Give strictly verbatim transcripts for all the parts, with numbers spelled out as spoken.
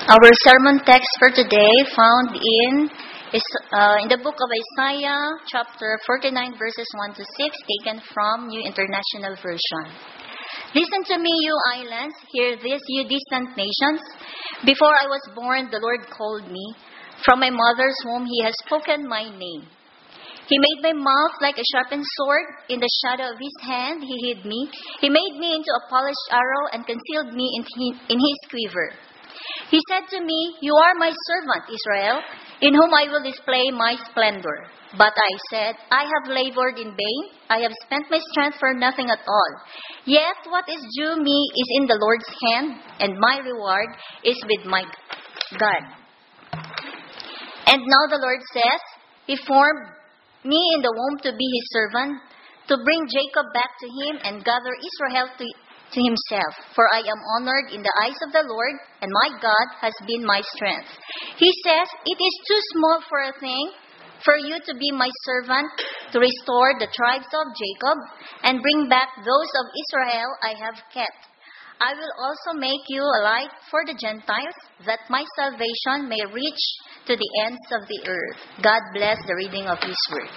Our sermon text for today found in is uh, in the book of Isaiah, chapter forty-nine, verses one to six, taken from New International Version. Listen to me, you islands. Hear this, you distant nations. Before I was born, the Lord called me. From my mother's womb, He has spoken my name. He made my mouth like a sharpened sword. In the shadow of His hand, He hid me. He made me into a polished arrow and concealed me in in His quiver. He said to me, "You are my servant, Israel, in whom I will display my splendor." But I said, "I have labored in vain. I have spent my strength for nothing at all. Yet what is due me is in the Lord's hand, and my reward is with my God." And now the Lord says, He formed me in the womb to be His servant, to bring Jacob back to Him and gather Israel to to Himself. For I am honored in the eyes of the Lord, and my God has been my strength. He says, "It is too small for a thing for you to be my servant, to restore the tribes of Jacob and bring back those of Israel I have kept. I will also make you a light for the Gentiles, that my salvation may reach to the ends of the earth." God bless the reading of His word.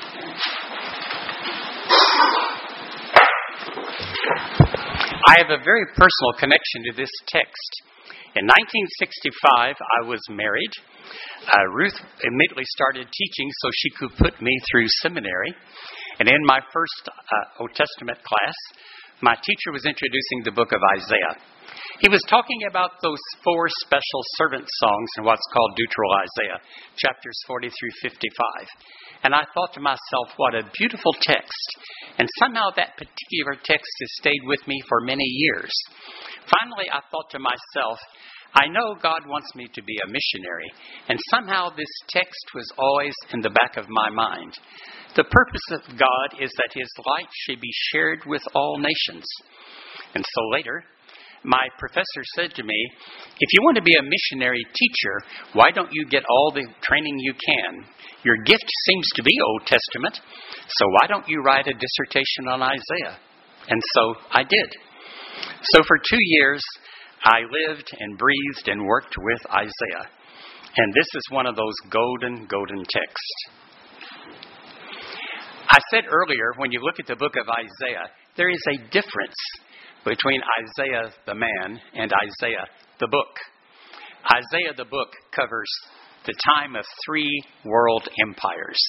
I have a very personal connection to this text. In nineteen sixty-five, I was married. Uh, Ruth immediately started teaching so she could put me through seminary. And in my first uh, Old Testament class, my teacher was introducing the book of Isaiah. He was talking about those four special servant songs in what's called Deuteral Isaiah, chapters forty through fifty-five. And I thought to myself, what a beautiful text. And somehow that particular text has stayed with me for many years. Finally, I thought to myself, I know God wants me to be a missionary. And somehow this text was always in the back of my mind. The purpose of God is that His light should be shared with all nations. And so later, my professor said to me, "If you want to be a missionary teacher, why don't you get all the training you can? Your gift seems to be Old Testament, so why don't you write a dissertation on Isaiah?" And so I did. So for two years, I lived and breathed and worked with Isaiah. And this is one of those golden, golden texts. I said earlier, when you look at the book of Isaiah, there is a difference between Isaiah the man and Isaiah the book. Isaiah the book covers the time of three world empires.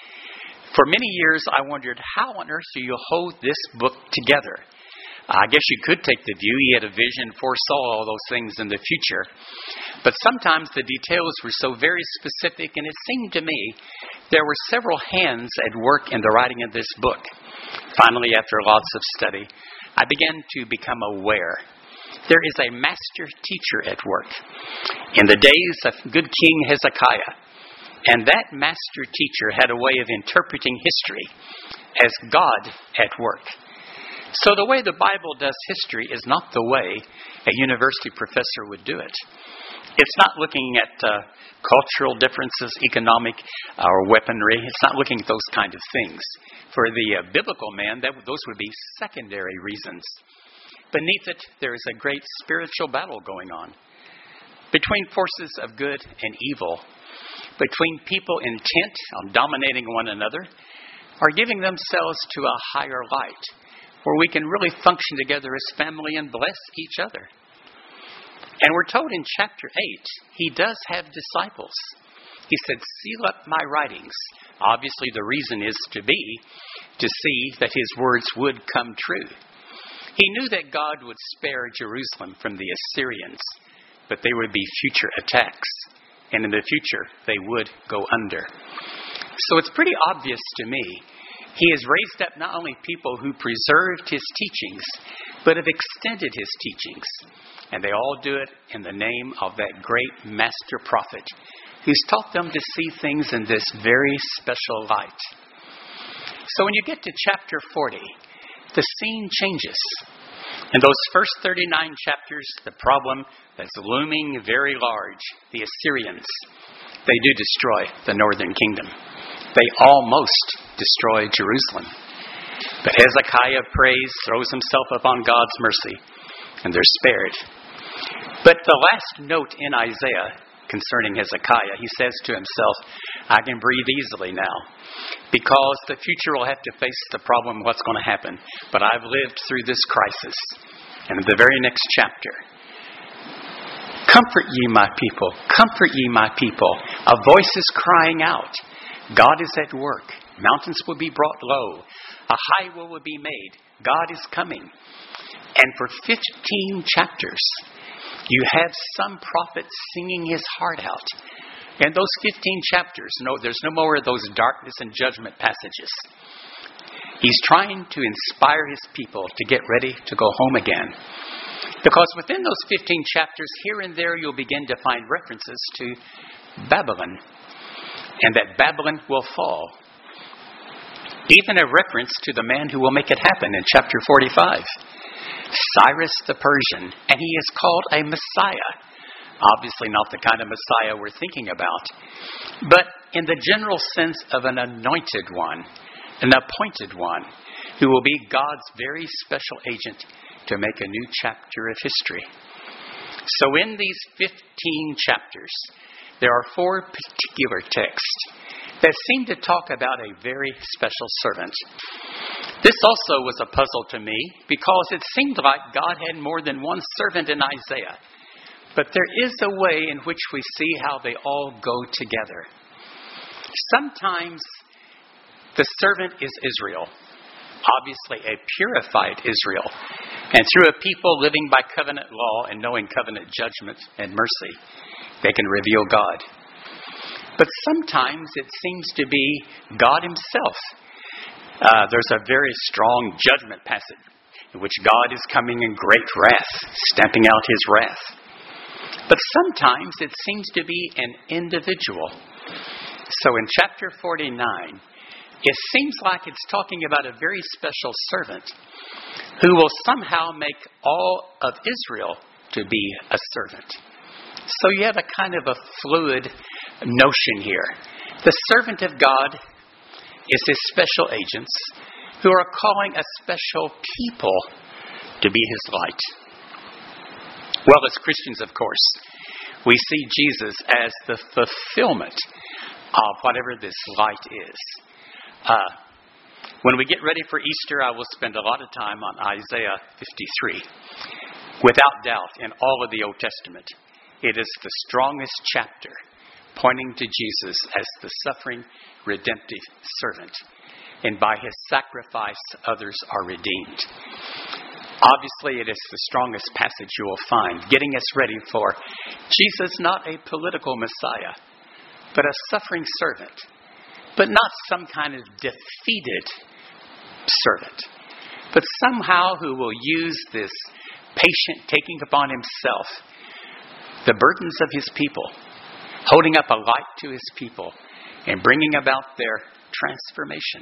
For many years, I wondered, how on earth do you hold this book together? I guess you could take the view he had a vision, foresaw all those things in the future. But sometimes the details were so very specific, and it seemed to me there were several hands at work in the writing of this book. Finally, after lots of study, I began to become aware. There is a master teacher at work in the days of good King Hezekiah. And that master teacher had a way of interpreting history as God at work. So the way the Bible does history is not the way a university professor would do it. It's not looking at uh, cultural differences, economic uh, or weaponry. It's not looking at those kind of things. For the uh, biblical man, that, those would be secondary reasons. Beneath it, there is a great spiritual battle going on between forces of good and evil, between people intent on dominating one another or giving themselves to a higher light, where we can really function together as family and bless each other. And we're told in chapter eight, He does have disciples. He said, "Seal up my writings." Obviously, the reason is to be, to see that His words would come true. He knew that God would spare Jerusalem from the Assyrians, but there would be future attacks. And in the future, they would go under. So it's pretty obvious to me, He has raised up not only people who preserved His teachings, but have extended His teachings. And they all do it in the name of that great master prophet who's taught them to see things in this very special light. So when you get to chapter forty, the scene changes. In those first thirty-nine chapters, the problem that's looming very large, the Assyrians, they do destroy the northern kingdom. They almost destroy Jerusalem. But Hezekiah prays, throws himself upon God's mercy, and they're spared. But the last note in Isaiah concerning Hezekiah, he says to himself, I can breathe easily now because the future will have to face the problem of what's going to happen. But I've lived through this crisis. And in the very next chapter, comfort ye my people, comfort ye my people. A voice is crying out. God is at work. Mountains will be brought low. A highway will be made. God is coming. And for fifteen chapters, you have some prophet singing his heart out. And those fifteen chapters, no, there's no more of those darkness and judgment passages. He's trying to inspire his people to get ready to go home again. Because within those fifteen chapters, here and there, you'll begin to find references to Babylon. And that Babylon will fall. Even a reference to the man who will make it happen in chapter forty-five. Cyrus the Persian, and he is called a Messiah. Obviously not the kind of Messiah we're thinking about, but in the general sense of an anointed one, an appointed one, who will be God's very special agent to make a new chapter of history. So in these fifteen chapters, there are four particular texts that seem to talk about a very special servant. This also was a puzzle to me because it seemed like God had more than one servant in Isaiah. But there is a way in which we see how they all go together. Sometimes the servant is Israel, obviously a purified Israel, and through a people living by covenant law and knowing covenant judgment and mercy, they can reveal God. But sometimes it seems to be God himself. Uh, there's a very strong judgment passage in which God is coming in great wrath, stamping out his wrath. But sometimes it seems to be an individual. So in chapter forty-nine, it seems like it's talking about a very special servant who will somehow make all of Israel to be a servant. So you have a kind of a fluid notion here. The servant of God is his special agents who are calling a special people to be his light. Well, as Christians, of course, we see Jesus as the fulfillment of whatever this light is. Uh, when we get ready for Easter, I will spend a lot of time on Isaiah fifty-three. Without doubt, in all of the Old Testament, it is the strongest chapter pointing to Jesus as the suffering, redemptive servant. And by his sacrifice, others are redeemed. Obviously, it is the strongest passage you will find, getting us ready for Jesus, not a political Messiah, but a suffering servant, but not some kind of defeated servant, but somehow who will use this patient taking upon himself the burdens of his people, holding up a light to his people, and bringing about their transformation.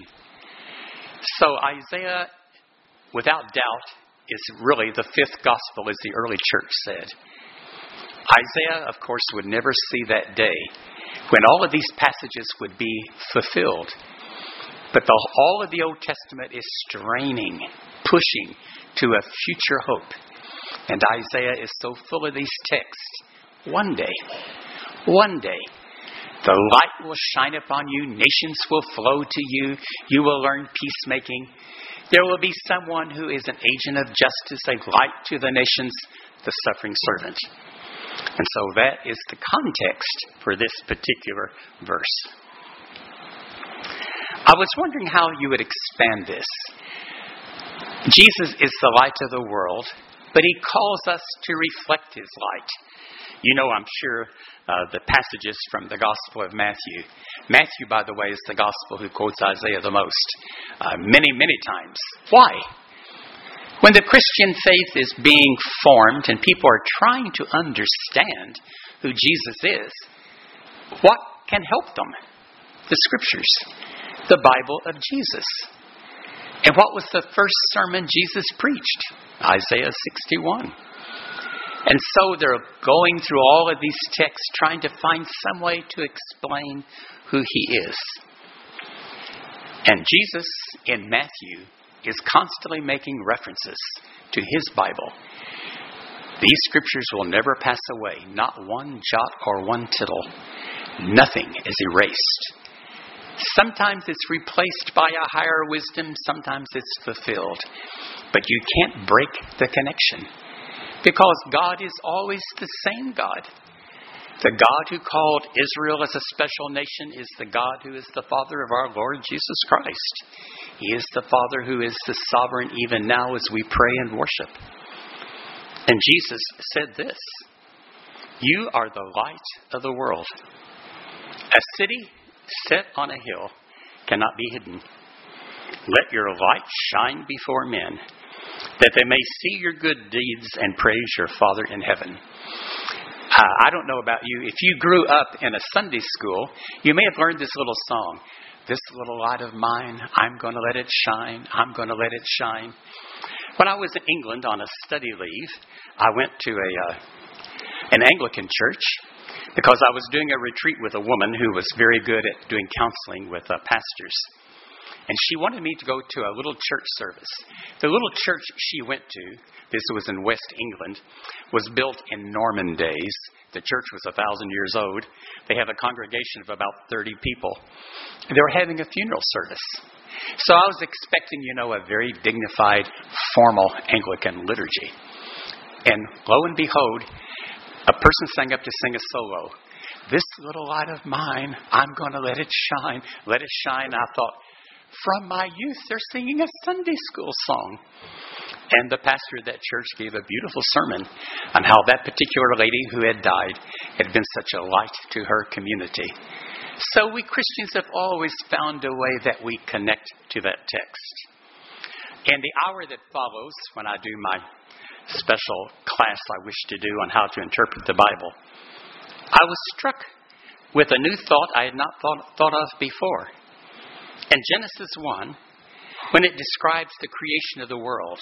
So Isaiah, without doubt, is really the fifth gospel, as the early church said. Isaiah, of course, would never see that day when all of these passages would be fulfilled. But the, all of the Old Testament is straining, pushing to a future hope. And Isaiah is so full of these texts. One day, one day, the light will shine upon you. Nations will flow to you. You will learn peacemaking. There will be someone who is an agent of justice, a light to the nations, the suffering servant. And so that is the context for this particular verse. I was wondering how you would expand this. Jesus is the light of the world, but he calls us to reflect his light. You know, I'm sure, uh, the passages from the Gospel of Matthew. Matthew, by the way, is the Gospel who quotes Isaiah the most. Uh, many, many times. Why? When the Christian faith is being formed and people are trying to understand who Jesus is, what can help them? The Scriptures. The Bible of Jesus. And what was the first sermon Jesus preached? Isaiah sixty-one. And so they're going through all of these texts trying to find some way to explain who he is. And Jesus in Matthew is constantly making references to his Bible. These scriptures will never pass away, not one jot or one tittle. Nothing is erased. Sometimes it's replaced by a higher wisdom, sometimes it's fulfilled. But you can't break the connection, because God is always the same God. The God who called Israel as a special nation is the God who is the Father of our Lord Jesus Christ. He is the Father who is the sovereign even now as we pray and worship. And Jesus said this, "You are the light of the world. A city set on a hill cannot be hidden. Let your light shine before men, that they may see your good deeds and praise your Father in heaven." Uh, I don't know about you. If you grew up in a Sunday school, you may have learned this little song. This little light of mine, I'm going to let it shine. I'm going to let it shine. When I was in England on a study leave, I went to a uh, an Anglican church because I was doing a retreat with a woman who was very good at doing counseling with uh, pastors. And she wanted me to go to a little church service. The little church she went to, this was in West England, was built in Norman days. The church was a thousand years old. They have a congregation of about thirty people. They were having a funeral service. So I was expecting, you know, a very dignified, formal Anglican liturgy. And lo and behold, a person sang up to sing a solo. This little light of mine, I'm going to let it shine. Let it shine. I thought, from my youth, they're singing a Sunday school song. And the pastor of that church gave a beautiful sermon on how that particular lady who had died had been such a light to her community. So we Christians have always found a way that we connect to that text. And the hour that follows, when I do my special class I wish to do on how to interpret the Bible, I was struck with a new thought I had not thought, thought of before. In Genesis one, when it describes the creation of the world,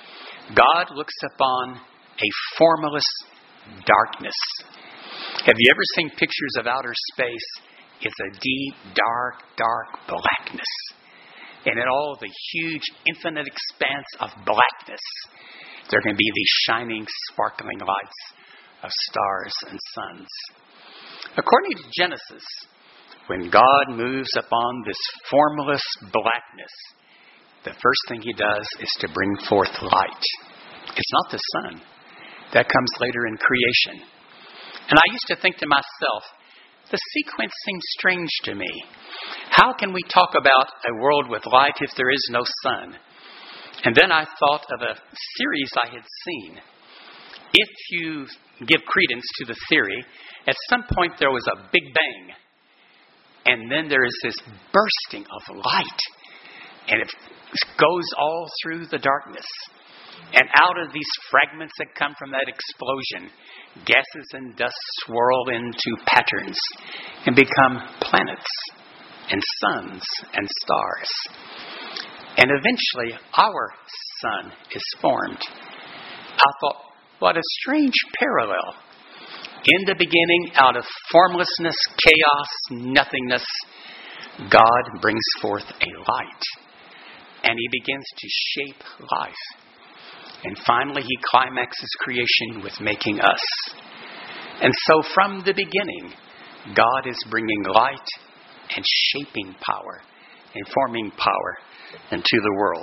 God looks upon a formless darkness. Have you ever seen pictures of outer space? It's a deep, dark, dark blackness. And in all the huge, infinite expanse of blackness, there can be these shining, sparkling lights of stars and suns. According to Genesis, when God moves upon this formless blackness, the first thing he does is to bring forth light. It's not the sun. That comes later in creation. And I used to think to myself, the sequence seems strange to me. How can we talk about a world with light if there is no sun? And then I thought of a series I had seen. If you give credence to the theory, at some point there was a big bang. And then there is this bursting of light. And it goes all through the darkness. And out of these fragments that come from that explosion, gases and dust swirl into patterns and become planets and suns and stars. And eventually our sun is formed. I thought, what a strange parallel. In the beginning, out of formlessness, chaos, nothingness, God brings forth a light. And he begins to shape life. And finally, he climaxes creation with making us. And so from the beginning, God is bringing light and shaping power and forming power into the world.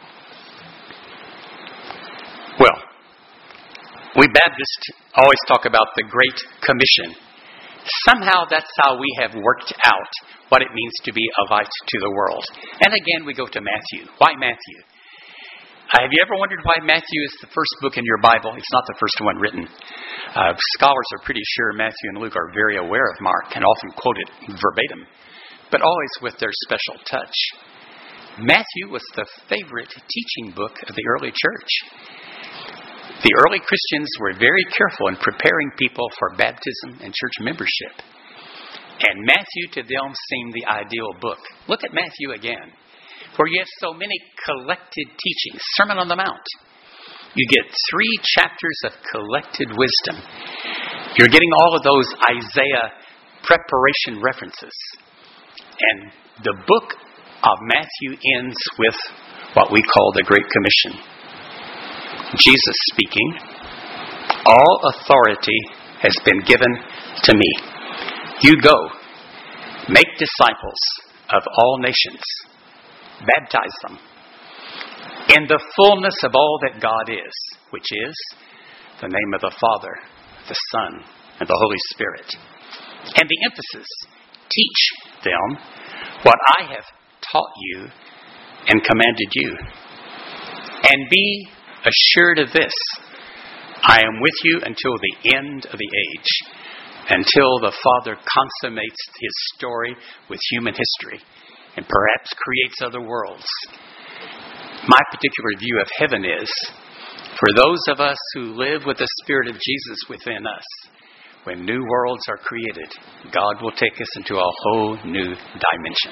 Well, we Baptists always talk about the Great Commission. Somehow that's how we have worked out what it means to be a light to the world. And again, we go to Matthew. Why Matthew? Uh, have you ever wondered why Matthew is the first book in your Bible? It's not the first one written. Uh, scholars are pretty sure Matthew and Luke are very aware of Mark and often quote it verbatim, but always with their special touch. Matthew was the favorite teaching book of the early church. The early Christians were very careful in preparing people for baptism and church membership. And Matthew to them seemed the ideal book. Look at Matthew again, where you have so many collected teachings. Sermon on the Mount. You get three chapters of collected wisdom. You're getting all of those Isaiah preparation references. And the book of Matthew ends with what we call the Great Commission. Jesus speaking, All authority has been given to me. You go, make disciples of all nations, baptize them in the fullness of all that God is, which is the name of the Father, the Son, and the Holy Spirit. And the emphasis, teach them what I have taught you and commanded you. And be assured of this, I am with you until the end of the age, until the Father consummates his story with human history and perhaps creates other worlds. My particular view of heaven is, for those of us who live with the Spirit of Jesus within us, when new worlds are created, God will take us into a whole new dimension.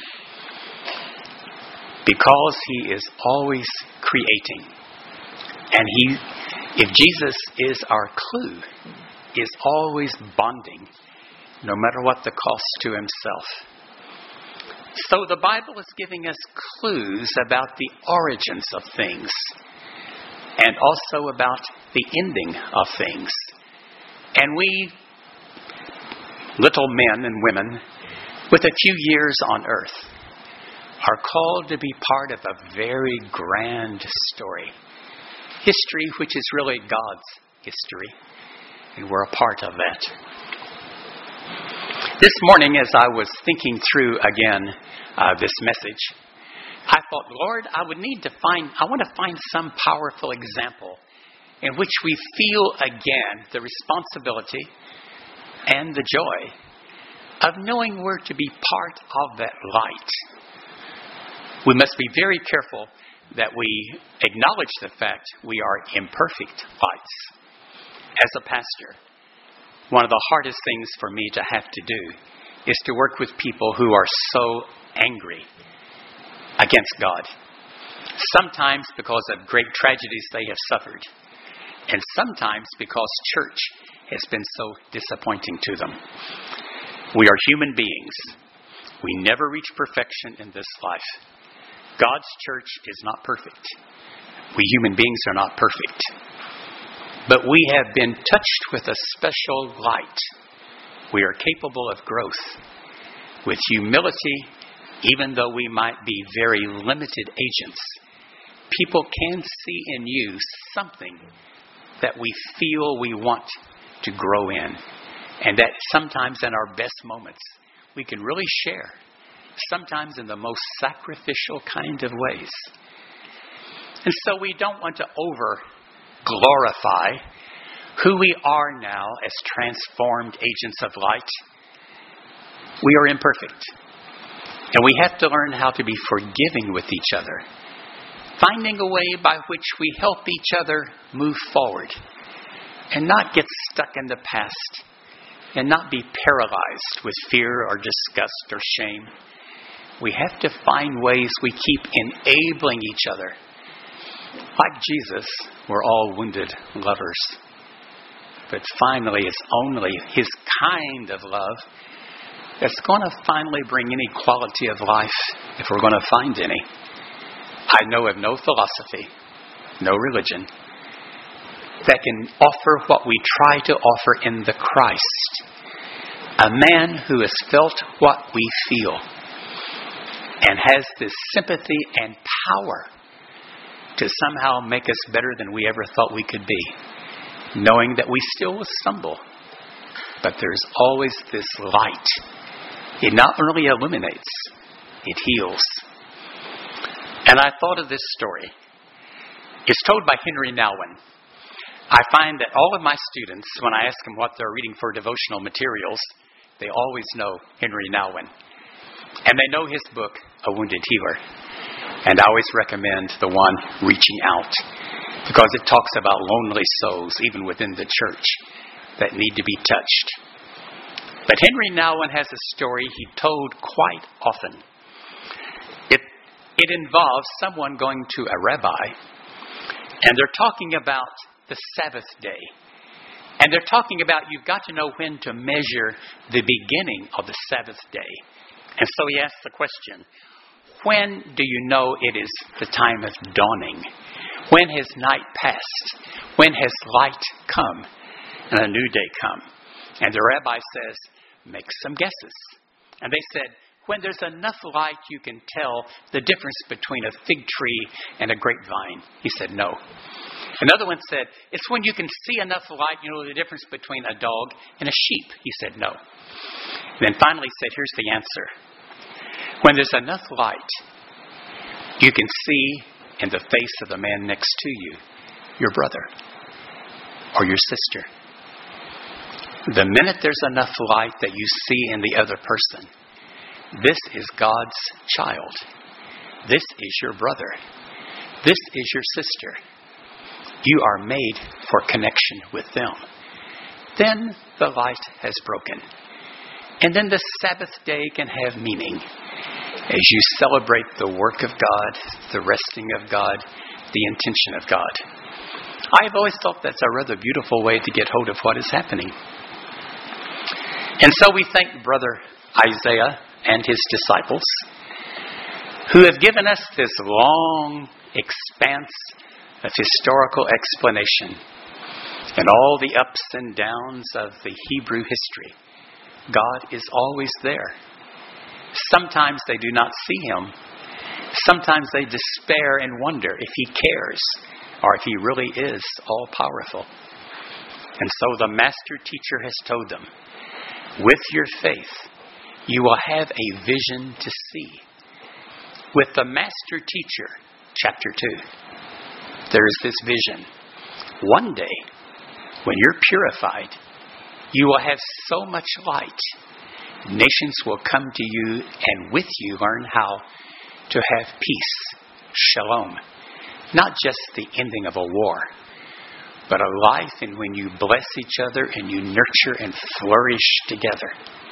Because he is always creating. And he, if Jesus is our clue, is always bonding, no matter what the cost to himself. So the Bible is giving us clues about the origins of things and also about the ending of things. And we, little men and women with a few years on earth, are called to be part of a very grand story. History which is really God's history. And we're a part of that. This morning, as I was thinking through again uh, this message, I thought, Lord, I would need to find, I want to find some powerful example in which we feel again the responsibility and the joy of knowing we're to be part of that light. We must be very careful that we acknowledge the fact we are imperfect lights. As a pastor, one of the hardest things for me to have to do is to work with people who are so angry against God. Sometimes because of great tragedies they have suffered, and sometimes because church has been so disappointing to them. We are human beings. We never reach perfection in this life. God's church is not perfect. We human beings are not perfect. But we have been touched with a special light. We are capable of growth. With humility, even though we might be very limited agents, people can see in you something that we feel we want to grow in. And that sometimes in our best moments, we can really share. Sometimes in the most sacrificial kind of ways. And so we don't want to over glorify who we are now as transformed agents of light. We are imperfect. And we have to learn how to be forgiving with each other. Finding a way by which we help each other move forward. And not get stuck in the past. And not be paralyzed with fear or disgust or shame. We have to find ways we keep enabling each other. Like Jesus, we're all wounded lovers. But finally, it's only his kind of love that's going to finally bring any quality of life, if we're going to find any. I know of no philosophy, no religion, that can offer what we try to offer in the Christ. A man who has felt what we feel and has this sympathy and power to somehow make us better than we ever thought we could be, knowing that we still will stumble, but there's always this light. It not only illuminates, it heals. And I thought of this story. It's told by Henry Nouwen. I find that all of my students, when I ask them what they're reading for devotional materials, they always know Henry Nouwen. And they know his book, A Wounded Healer. And I always recommend the one, Reaching Out, because it talks about lonely souls, even within the church, that need to be touched. But Henry Nouwen has a story he told quite often. It, it involves someone going to a rabbi, and they're talking about the Sabbath day. And they're talking about you've got to know when to measure the beginning of the Sabbath day. And so he asks the question, when do you know it is the time of dawning? When has night passed? When has light come? and a new day come. And the rabbi says, make some guesses. And they said, when there's enough light, you can tell the difference between a fig tree and a grapevine. He said, no. Another one said, it's when you can see enough light, you know the difference between a dog and a sheep. He said, no. And then finally he said, here's the answer. When there's enough light, you can see in the face of the man next to you, your brother or your sister. The minute there's enough light that you see in the other person, this is God's child. This is your brother. This is your sister. You are made for connection with them. Then the light has broken. And then the Sabbath day can have meaning as you celebrate the work of God, the resting of God, the intention of God. I've always thought that's a rather beautiful way to get hold of what is happening. And so we thank Brother Isaiah and his disciples who have given us this long expanse of historical explanation and all the ups and downs of the Hebrew history. God is always there. Sometimes they do not see him. Sometimes they despair and wonder if he cares or if he really is all-powerful. And so the master teacher has told them, with your faith, you will have a vision to see. With the master teacher, chapter two, there is this vision. One day, when you're purified, you will have so much light. Nations will come to you and with you learn how to have peace, shalom. Not just the ending of a war, but a life in when you bless each other and you nurture and flourish together.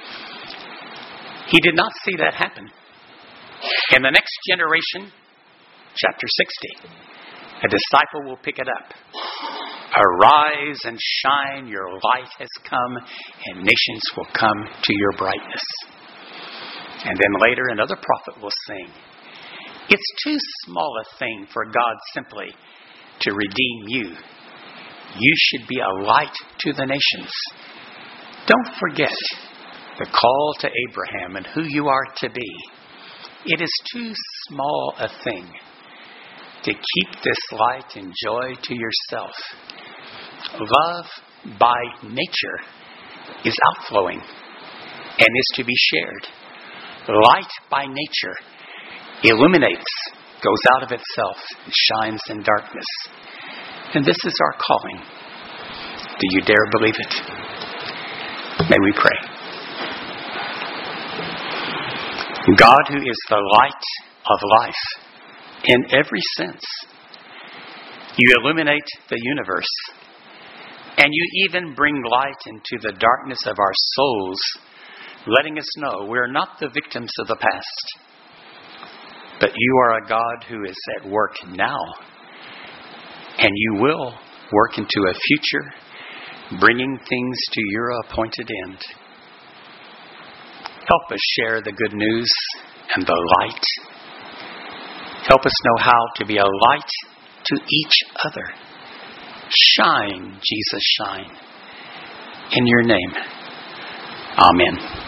He did not see that happen. In the next generation, chapter sixty, a disciple will pick it up. Arise and shine, your light has come, and nations will come to your brightness. And then later another prophet will sing, it's too small a thing for God simply to redeem you. You should be a light to the nations. Don't forget the call to Abraham and who you are to be. It is too small a thing to keep this light and joy to yourself. Love by nature is outflowing and is to be shared. Light by nature illuminates, goes out of itself, and shines in darkness. And this is our calling. Do you dare believe it? May we pray. God, who is the light of life in every sense, you illuminate the universe, and you even bring light into the darkness of our souls, letting us know we're not the victims of the past, but you are a God who is at work now, and you will work into a future, bringing things to your appointed end. Help us share the good news and the light. Help us know how to be a light to each other. Shine, Jesus, shine. In your name. Amen.